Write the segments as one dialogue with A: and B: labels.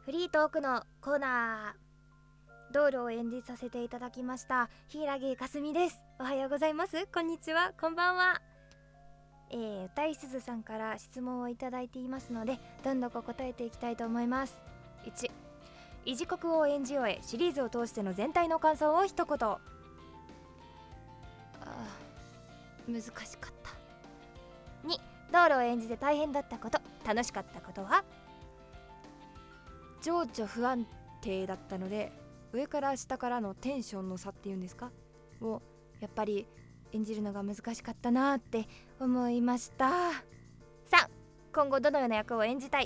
A: フリートークのコーナー、ドールを演じさせていただきました柊かすみです。おはようございます、こんにちは、こんばんは。歌いすずさんから質問をいただいていますので、どんどん答えていきたいと思います。1、イジコクを演じ終えシリーズを通しての全体の感想を一言。難しかった。2、ドールを演じて大変だったこと、楽しかったことは。情緒不安定だったので、上から下からのテンションの差っていうんですかをやっぱり演じるのが難しかったなって思いました。3、今後どのような役を演じたい。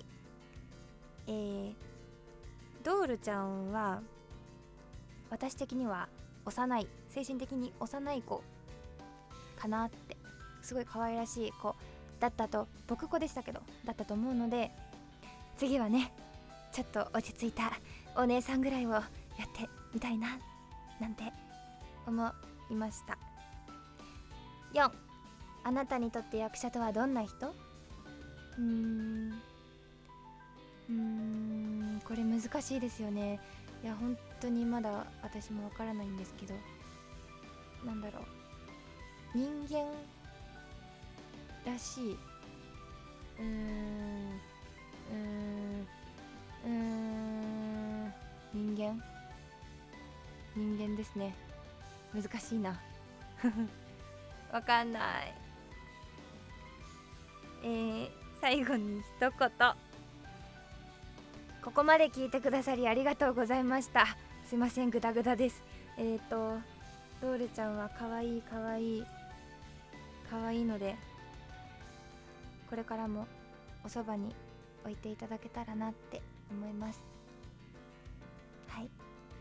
A: ドールちゃんは私的には幼い、精神的に幼い子かなって、すごい可愛らしい子だったと、僕子でしたけどだったと思うので、次はねちょっと落ち着いたお姉さんぐらいをやってみたいななんて思いました。4、あなたにとって役者とはどんな人。これ難しいですよね。いや本当にまだ私もわからないんですけど、なんだろう、人間らしい、人間ですね。難しいなわかんない。最後に一言。ここまで聞いてくださりありがとうございました。すいません、グダグダです。ドールちゃんは可愛い可愛い可愛いので、これからもおそばに置いていただけたらなって思います。はい、こ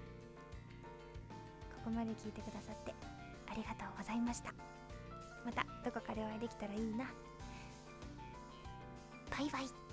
A: こまで聞いてくださってありがとうございました。またどこかでお会いできたらいいな。バイバイ。